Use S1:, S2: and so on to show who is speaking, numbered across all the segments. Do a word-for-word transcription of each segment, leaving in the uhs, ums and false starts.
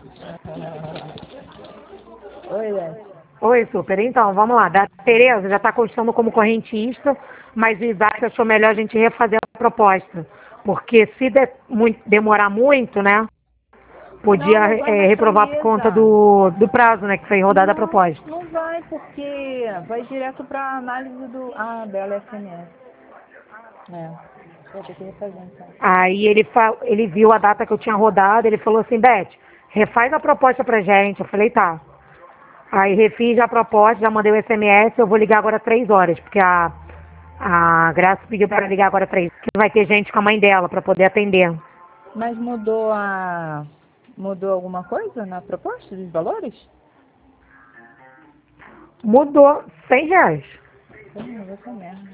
S1: Oi, Beth.
S2: Oi, super. Então, vamos lá. Da Tereza já está constando como correntista, mas o Isaac achou melhor a gente refazer a proposta. Porque se de, muito, demorar muito, né?
S1: Não,
S2: Podia
S1: não vai
S2: é,
S1: mais pra
S2: reprovar por conta
S1: mesa.
S2: do, do prazo, né? Que foi rodada a
S1: Não,
S2: proposta.
S1: não vai, porque vai direto pra análise do... Ah, Bela S M S. É, vou ter que refazer então.
S2: Aí ele, fa- ele viu a data que eu tinha rodado, ele falou assim, Beth, refaz a proposta pra gente. Eu falei, tá. Aí refiz a proposta, já mandei o S M S, eu vou ligar agora três horas, porque a, a Graça pediu para ligar agora três, que vai ter gente com a mãe dela para poder atender.
S1: Mas mudou a... Mudou alguma coisa na proposta dos valores?
S2: Mudou cem reais.
S1: Hum, vai ser merda.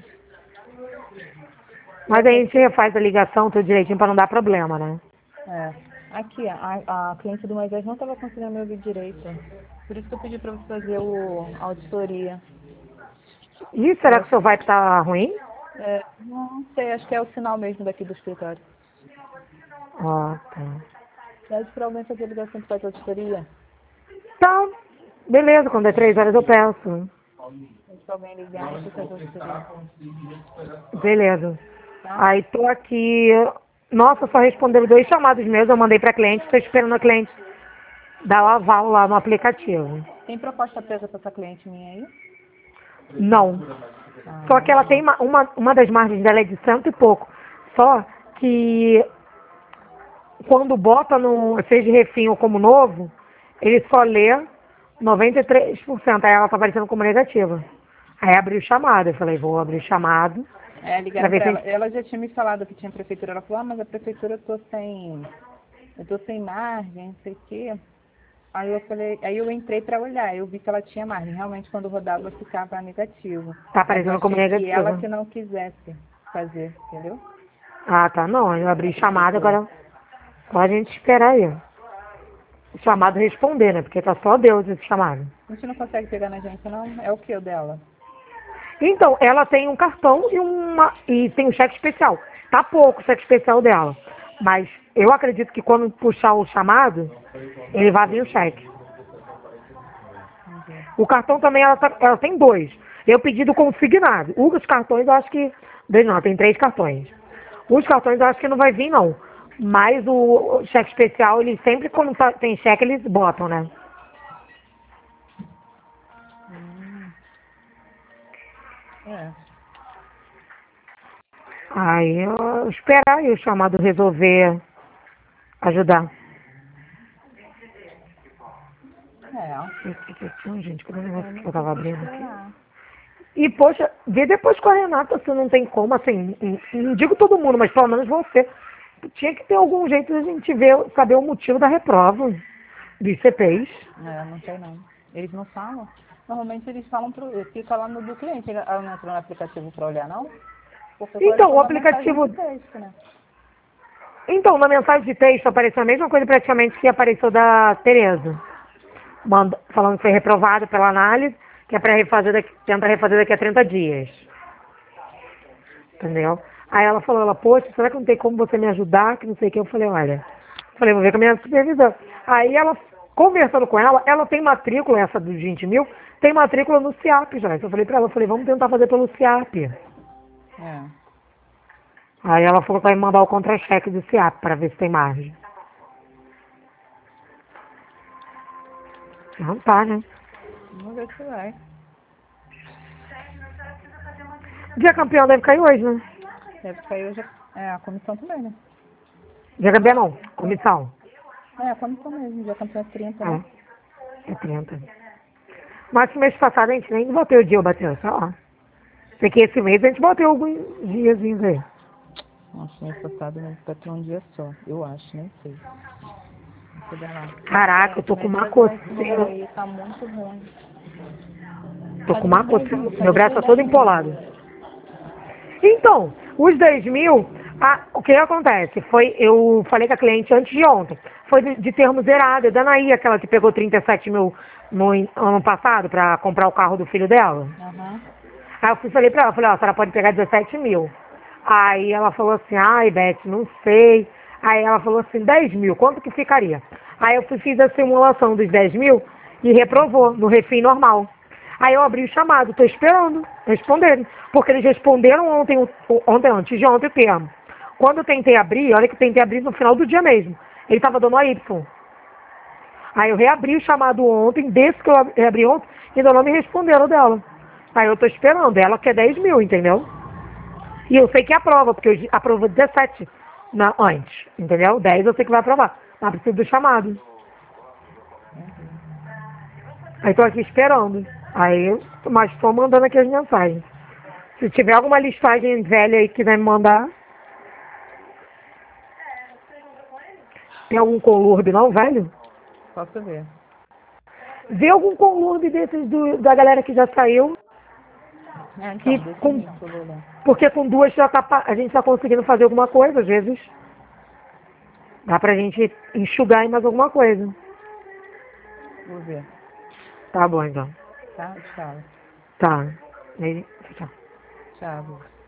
S2: Mas aí a gente refaz a ligação tudo direitinho para não dar problema, né?
S1: É. Aqui, a, a cliente do Moisés não estava conseguindo me ouvir direito. Por isso que eu pedi para você fazer o, a auditoria.
S2: Ih, será que o seu vibe tá ruim?
S1: É, não sei, acho que é o sinal mesmo daqui do escritório.
S2: Ó, tá.
S1: Pede para alguém fazer a ligação para fazer a auditoria.
S2: Tá, beleza, quando é três horas eu peço.
S1: Pede para alguém ligar e fazer a auditoria.
S2: Beleza.
S1: Tá?
S2: Aí tô aqui. Nossa, só responderam dois chamados meus, eu mandei pra cliente, tô esperando a cliente dar o aval lá no aplicativo.
S1: Tem proposta presa para essa cliente minha aí?
S2: Não.
S1: Ah,
S2: Só que ela tem uma, uma, uma das margens dela é de cento e pouco. Só que quando bota no seja refim ou como novo, ele só lê noventa e três por cento. Aí ela tá aparecendo como negativa. Aí abriu o chamado. Eu falei, vou abrir o chamado.
S1: é,
S2: Pra
S1: ligaram
S2: ver
S1: para
S2: se a
S1: ela.
S2: gente...
S1: Ela já tinha me falado que tinha prefeitura. Ela falou, ah, mas a prefeitura eu tô sem. Eu tô sem margem, não sei o quê. Aí eu falei, aí eu entrei para olhar, eu vi que ela tinha margem. Realmente quando rodava ficava negativo.
S2: Tá
S1: Mas eu
S2: aparecendo como
S1: achei que ela
S2: negativa.
S1: que não quisesse fazer, entendeu?
S2: Ah, tá. Não, eu abri
S1: A
S2: o chamado,
S1: prefeitura.
S2: agora só a gente esperar aí. O chamado responder, né? Porque tá só Deus esse chamado.
S1: A gente não consegue pegar na gente, não? É o que o dela?
S2: Então, ela tem um cartão e uma e tem um cheque especial. Tá pouco o cheque especial dela. Mas eu acredito que quando puxar o chamado, ele vai vir o cheque.
S1: Entendi.
S2: O cartão também ela, tá- ela tem dois. Eu pedi do consignado. Os cartões eu acho que. Dois não, tem três cartões. Os cartões eu acho que não vai vir, não. Mas o, o cheque especial, eles sempre, quando tá- tem cheque, eles botam, né?
S1: Hum, é.
S2: Aí eu esperar aí o chamado resolver ajudar.
S1: É.
S2: Ai, gente, cadê o negócio que
S1: Vamos
S2: eu
S1: ter
S2: tava
S1: que
S2: abrindo aqui?
S1: esperar.
S2: E, poxa, vê depois com a Renata se não tem como, assim, não não digo todo mundo, mas pelo menos você. Tinha que ter algum jeito de a gente ver, saber o motivo da reprova dos C Ps.
S1: É, não sei não. Eles não falam. Normalmente eles falam pro. Fica lá no do cliente. Ela não entrou no aplicativo para olhar, não? Porque agora
S2: Então,
S1: só
S2: o
S1: uma mensagem
S2: aplicativo.
S1: de texto, né?
S2: Então, na mensagem de texto apareceu a mesma coisa praticamente que apareceu da Tereza. Manda, falando que foi reprovado pela análise, que é para refazer daqui, tenta refazer daqui a trinta dias. Entendeu? Aí ela falou, ela, poxa, será que não tem como você me ajudar? Que não sei o que. Eu falei, olha, falei, vou ver com a minha supervisão. Aí ela, conversando com ela, ela tem matrícula, essa dos vinte mil, tem matrícula no SIAP já. Então eu falei pra ela, eu falei, vamos tentar fazer pelo SIAP.
S1: É.
S2: Aí ela falou que vai me mandar o contra-cheque do SIAP para ver se tem margem. Não tá, né?
S1: Vamos ver se vai.
S2: Dia campeão deve cair hoje, né?
S1: Deve cair hoje. É, a comissão também, né?
S2: Dia campeão não, comissão.
S1: É, a comissão mesmo. Já campeão é trinta, né?
S2: É, é trinta. Mas que mês passado a gente nem bateu o dia, eu bateu só. Porque esse mês a gente bateu alguns diazinhos aí.
S1: Nossa, mês passado né? Vai ter um dia só. Eu acho, nem sei. Vou dar lá.
S2: Caraca, eu tô com uma coceira.
S1: Aí, tá muito ruim.
S2: Tô com uma coceira.
S1: Cadê
S2: Meu braço tá todo empolado. Então, os dez mil, ah, o que acontece? Foi, eu falei com a cliente antes de ontem. Foi de, de termo zerado. Da Anaí, aquela que pegou trinta e sete mil no in- ano passado pra comprar o carro do filho dela.
S1: Aham.
S2: Aí eu fui, falei pra ela, falei, ó, a senhora pode pegar dezessete mil. Aí ela falou assim, ai, Beth, não sei. Aí ela falou assim, dez mil, quanto que ficaria? Aí eu fui, fiz a simulação dos dez mil e reprovou no refim normal. Aí eu abri o chamado, tô esperando responderem. Porque eles responderam ontem, o- ontem antes de ontem o termo. Quando eu tentei abrir, olha que eu tentei abrir no final do dia mesmo. Ele tava dando a Y. Aí eu reabri o chamado ontem, desse que eu ab- reabri ontem, e ainda não me responderam dela. Aí eu tô esperando, ela quer dez mil, entendeu? E eu sei que aprova, porque eu aprovo dezessete na, antes, entendeu? dez eu sei que vai aprovar, mas preciso do chamado. Aí tô aqui esperando. Aí, eu- mas tô mandando aqui as mensagens. Se tiver alguma listagem velha aí que quiser me mandar, tem algum colurbe não, velho?
S1: Posso ver.
S2: Vê algum colurbe desses do, da galera que já saiu,
S1: É, então,
S2: que
S1: deixa eu
S2: com,
S1: ver se eu vou olhar.
S2: porque com duas já tá, pa- a gente tá conseguindo fazer alguma coisa, às vezes. Dá pra gente enxugar em mais alguma coisa.
S1: Vou ver.
S2: Tá bom, então.
S1: Tá? Tchau.
S2: Tá. Aí, tchau.
S1: Tchau.